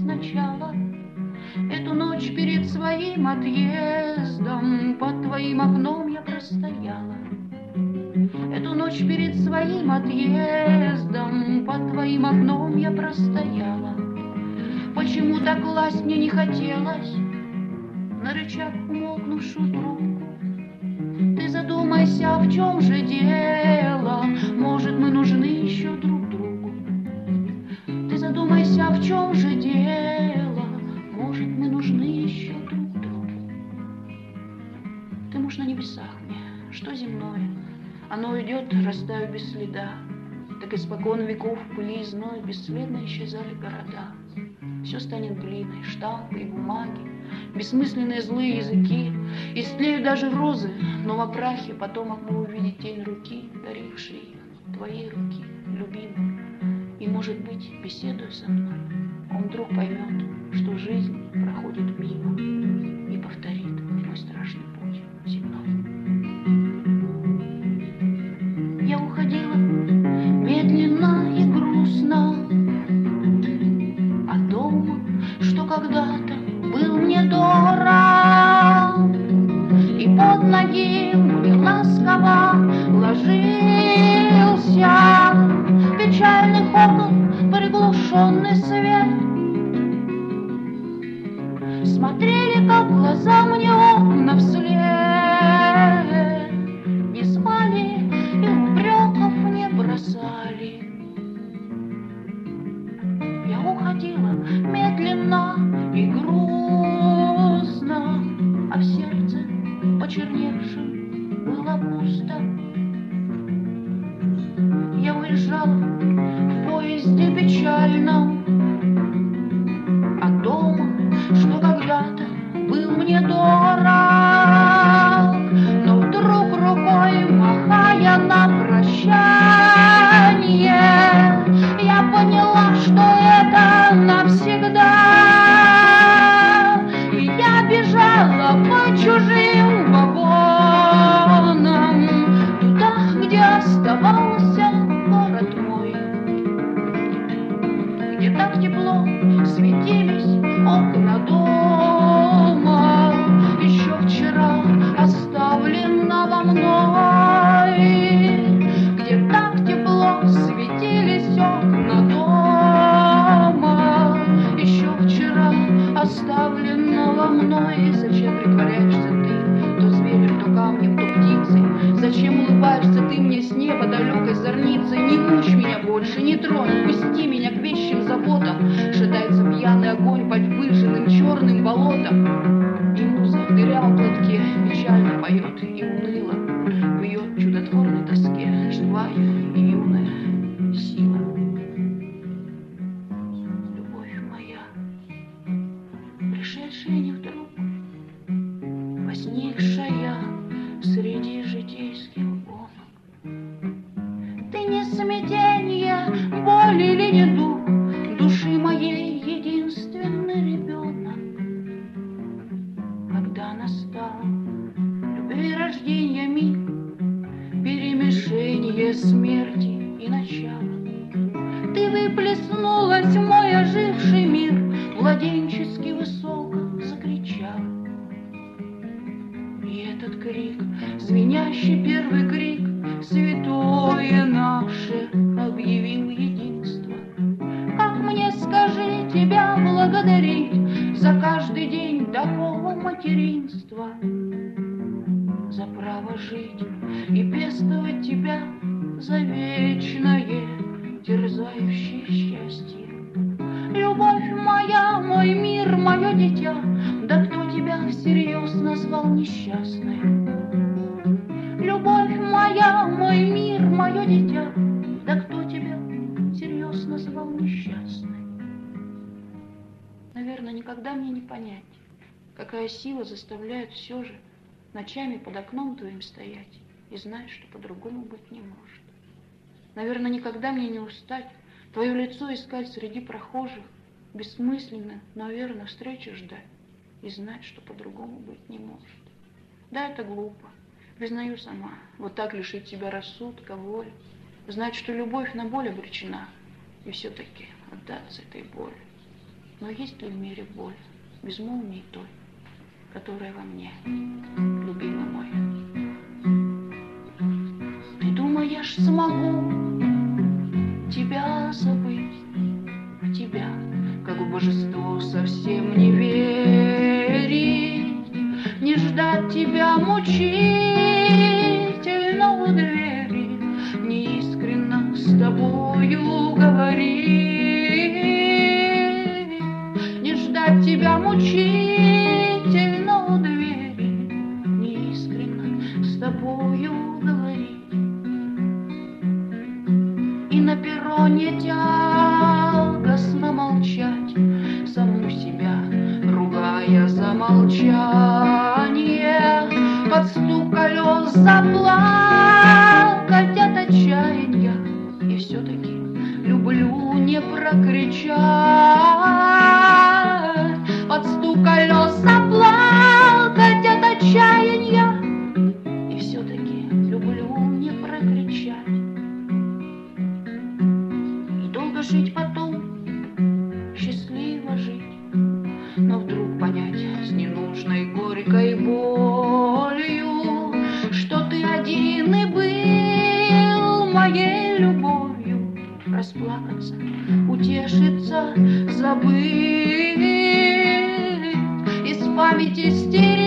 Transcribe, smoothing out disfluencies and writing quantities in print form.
сначала. Эту ночь перед своим отъездом под твоим окном я простояла. Эту ночь перед своим отъездом под твоим окном я простояла. Почему так класть мне не хотелось на рычаг умолкнувшую трубку? Ты задумайся, в чем же дело, может, мы нужны еще друг другу. Ты задумайся, в чем же дело, может, мы нужны еще друг другу. Ты муж на небесах мне, что земное, оно уйдет, растаю без следа. Так испокон веков в пыли и зной бесследно исчезали города. Все станет глиной, штампой и бумаги, бессмысленные злые языки. Истлеют даже розы, но во прахе потомок мы увидеть тень руки, дарившей твоей руки, любимой. И, может быть, беседуя со мной, он вдруг поймет, что жизнь проходит мимо и повторит мой страшный путь земной. Я уходила медленно и грустно от дома, что когда-то был мне дорог, и под ноги мне ласково ложился печальный холод, приглушенный свет. Смотрели, как глаза мне окна вслед, не спали и упреков не бросали. Я уходила медленно и грустно, а в сердце почерневшем было пусто. Я уезжала в поезде печальном от дома, что когда-то был мне дорог, но вдруг рукой махая на прощание, я поняла, что это навсегда. И я бежала по чужим вагонам туда, где оставался город мой, где так тепло светились окна дома, еще вчера оставленного мной, где так тепло светились окна дома, еще вчера оставленного мной. Зачем притворяешься ты то зверем, то камнем, то птицей? Зачем улыбаешься ты мне с неба далекой зорницей? Не мучь меня больше, не тронь, пусти меня к вещим заботам. Шатается пьяный огонь под выжженным черным болотом, и муза в дырявом платке печально поет и уныло в ее чудотворной тоске живая и юная сила. Любовь моя, пришедшая не вдруг, возникшая среди житейских гонок. Ты не смятенье, боль или недуг души моей, единственный ребенок. Когда настал любви рождения миг, перемешение смерти и начала, ты выплеснулась в мой оживший мир, младенчески высоко закричал. И этот крик, звенящий первый крик, святое наше, объявил единство. Как мне, скажи, тебя благодарить за каждый день такого материнства, за право жить и пестовать тебя, за вечное терзающее счастье. Любовь моя, мой мир, мое дитя, да кто тебя всерьез назвал несчастной? Любовь моя, мой мир, мое дитя, да кто тебя всерьез назвал несчастной? Наверное, никогда мне не понять, какая сила заставляет все же ночами под окном твоим стоять и знать, что по-другому быть не может. Наверное, никогда мне не устать твое лицо искать среди прохожих, бессмысленно, но верно встречи ждать и знать, что по-другому быть не может. Да, это глупо, признаю сама, вот так лишить себя рассудка, воли, знать, что любовь на боль обречена, и все-таки отдаться этой боли. Но есть ли в мире боль, без молнии той, которая во мне, любимый мой? Ты думаешь, смогу тебя забыть, тебя, как в божество совсем не верить, не ждать тебя мучительно у двери, неискренно с тобою говорить, не ждать тебя мучительно у двери, неискренно с тобою говорить. И на перроне тягостно молчать, саму себя ругая за молчание, под стук колес заплакать от отчаяния. И все-таки люблю не прокричать, под стук колес заплакать от отчаяния. И все-таки люблю не прокричать. Жить потом, счастливо жить, но вдруг понять с ненужной горькой болью, что ты один и был моей любовью, расплакаться, утешиться, забыть, из памяти стереть